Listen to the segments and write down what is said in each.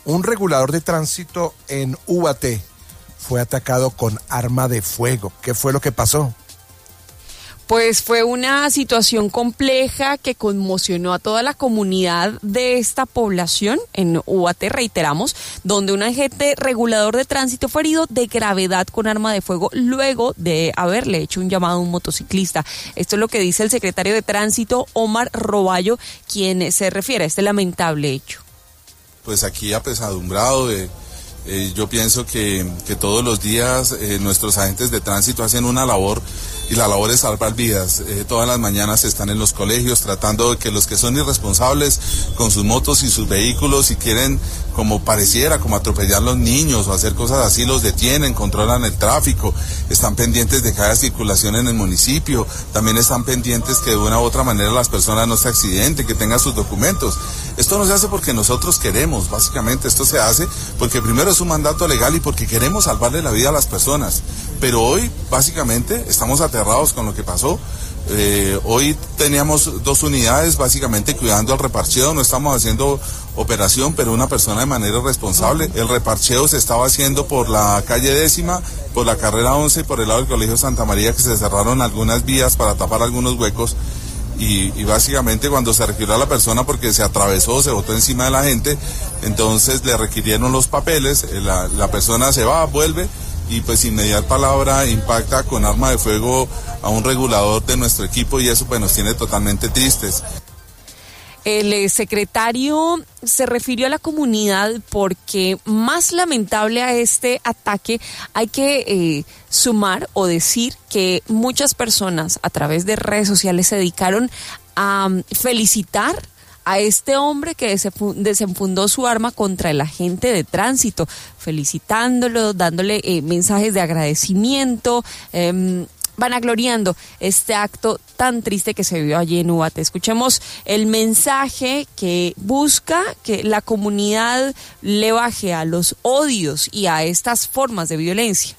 Un regulador de tránsito en Ubaté fue atacado con arma de fuego. ¿Qué fue lo que pasó? Pues fue una situación compleja que conmocionó a toda la comunidad de esta población en Ubaté, reiteramos, donde un agente regulador de tránsito fue herido de gravedad con arma de fuego luego de haberle hecho un llamado a un motociclista. Esto es lo que dice el secretario de Tránsito, Omar Roballo, quien se refiere a este lamentable hecho. Pues aquí apesadumbrado, yo pienso que todos los días nuestros agentes de tránsito hacen una labor, y la labor es salvar vidas. Todas las mañanas están en los colegios tratando de que los que son irresponsables con sus motos y sus vehículos y quieren, como pareciera, como atropellar a los niños o hacer cosas así, los detienen, controlan el tráfico, están pendientes de que haya circulación en el municipio, también están pendientes que de una u otra manera las personas no se accidenten, que tengan sus documentos. Esto no se hace porque nosotros queremos, básicamente esto se hace porque primero es un mandato legal y porque queremos salvarle la vida a las personas. Pero hoy, básicamente, estamos aterrados con lo que pasó. Hoy teníamos 2 unidades, básicamente, cuidando el reparcheo. No estamos haciendo operación, pero una persona de manera irresponsable. El reparcheo se estaba haciendo por la calle 10ª, por la carrera 11 y por el lado del Colegio Santa María, que se cerraron algunas vías para tapar algunos huecos. Y básicamente cuando se requirió a la persona porque se atravesó, se botó encima de la gente, entonces le requirieron los papeles, la persona se va, vuelve, y pues sin mediar palabra impacta con arma de fuego a un regulador de nuestro equipo y eso pues nos tiene totalmente tristes. El secretario se refirió a la comunidad porque más lamentable a este ataque hay que sumar o decir que muchas personas a través de redes sociales se dedicaron a felicitar a este hombre que desenfundó su arma contra el agente de tránsito, felicitándolo, dándole mensajes de agradecimiento, vanagloriando este acto tan triste que se vio allí en Ubaté. Escuchemos el mensaje que busca que la comunidad le baje a los odios y a estas formas de violencia.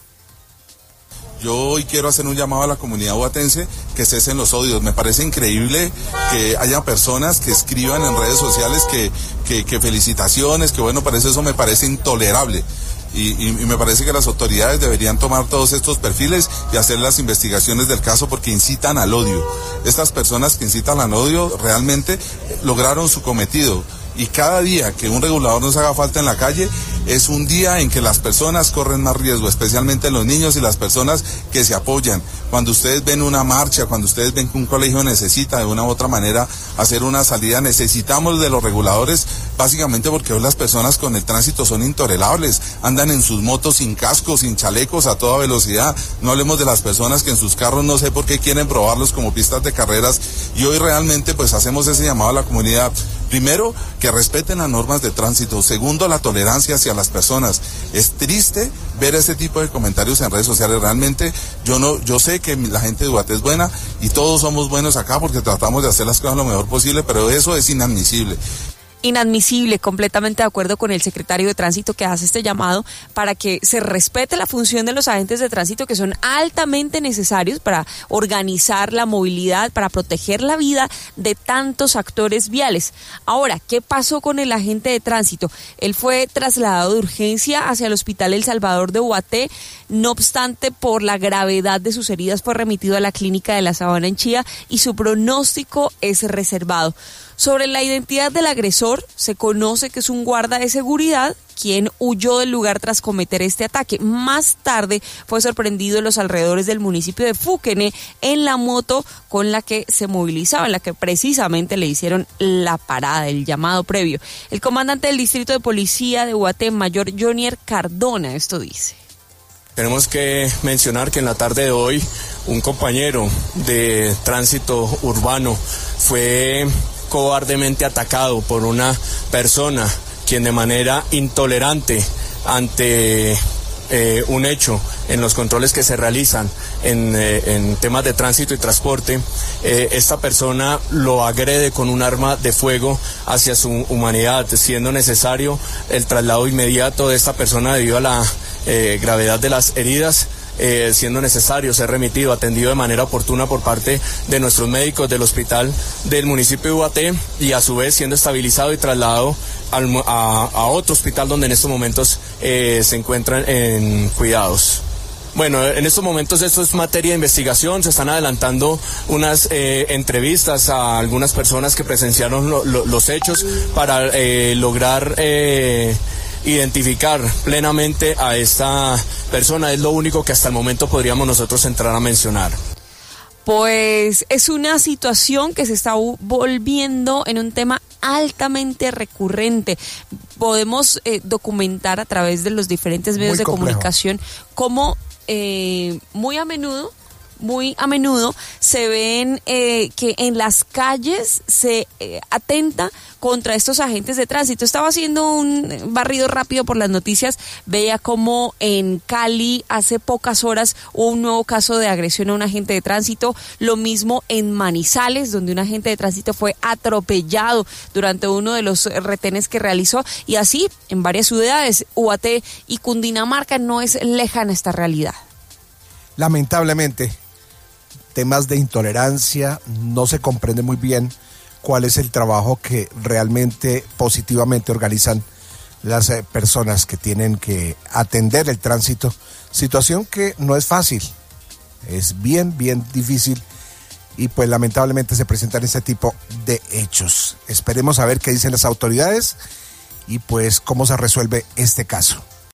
Yo hoy quiero hacer un llamado a la comunidad ubatense que cesen los odios. Me parece increíble que haya personas que escriban en redes sociales que felicitaciones, que bueno, parece eso me parece intolerable. Y me parece que las autoridades deberían tomar todos estos perfiles y hacer las investigaciones del caso porque incitan al odio. Estas personas que incitan al odio realmente lograron su cometido. Y cada día que un regulador nos haga falta en la calle es un día en que las personas corren más riesgo, especialmente los niños y las personas que se apoyan. Cuando ustedes ven una marcha, cuando ustedes ven que un colegio necesita de una u otra manera hacer una salida, necesitamos de los reguladores, básicamente porque hoy las personas con el tránsito son intolerables, andan en sus motos sin cascos, sin chalecos, a toda velocidad. No hablemos de las personas que en sus carros no sé por qué quieren probarlos como pistas de carreras y hoy realmente pues hacemos ese llamado a la comunidad. Primero, que respeten las normas de tránsito. Segundo, la tolerancia hacia las personas. Es triste ver ese tipo de comentarios en redes sociales. Realmente yo sé que la gente de Ubaté es buena y todos somos buenos acá porque tratamos de hacer las cosas lo mejor posible, pero eso es inadmisible. Inadmisible, completamente de acuerdo con el secretario de Tránsito que hace este llamado para que se respete la función de los agentes de tránsito que son altamente necesarios para organizar la movilidad, para proteger la vida de tantos actores viales. Ahora, ¿qué pasó con el agente de tránsito? Él fue trasladado de urgencia hacia el Hospital El Salvador de Ubaté, no obstante, por la gravedad de sus heridas fue remitido a la clínica de la Sabana en Chía y su pronóstico es reservado. Sobre la identidad del agresor, se conoce que es un guarda de seguridad quien huyó del lugar tras cometer este ataque. Más tarde fue sorprendido en los alrededores del municipio de Fuquene en la moto con la que se movilizaba, en la que precisamente le hicieron la parada, el llamado previo. El comandante del distrito de policía de Ubaté, mayor Jonier Cardona, esto dice. Tenemos que mencionar que en la tarde de hoy un compañero de tránsito urbano fue cobardemente atacado por una persona quien de manera intolerante ante un hecho en los controles que se realizan en temas de tránsito y transporte, esta persona lo agrede con un arma de fuego hacia su humanidad, siendo necesario el traslado inmediato de esta persona debido a la gravedad de las heridas, siendo necesario ser remitido, atendido de manera oportuna por parte de nuestros médicos del hospital del municipio de Ubaté y a su vez siendo estabilizado y trasladado a otro hospital donde en estos momentos se encuentran en cuidados. Bueno, en estos momentos esto es materia de investigación, se están adelantando unas entrevistas a algunas personas que presenciaron los hechos para lograr identificar plenamente a esta persona. Es lo único que hasta el momento podríamos nosotros entrar a mencionar. Pues es una situación que se está volviendo en un tema altamente recurrente. Podemos documentar a través de los diferentes medios de comunicación cómo muy a menudo se ven que en las calles se atenta contra estos agentes de tránsito. Estaba haciendo un barrido rápido por las noticias, veía como en Cali hace pocas horas hubo un nuevo caso de agresión a un agente de tránsito, lo mismo en Manizales, donde un agente de tránsito fue atropellado durante uno de los retenes que realizó, y así en varias ciudades. Ubaté y Cundinamarca, no es lejana esta realidad. Lamentablemente, temas de intolerancia, no se comprende muy bien cuál es el trabajo que realmente positivamente organizan las personas que tienen que atender el tránsito, situación que no es fácil, es bien difícil, y pues lamentablemente se presentan este tipo de hechos. Esperemos a ver qué dicen las autoridades y pues cómo se resuelve este caso.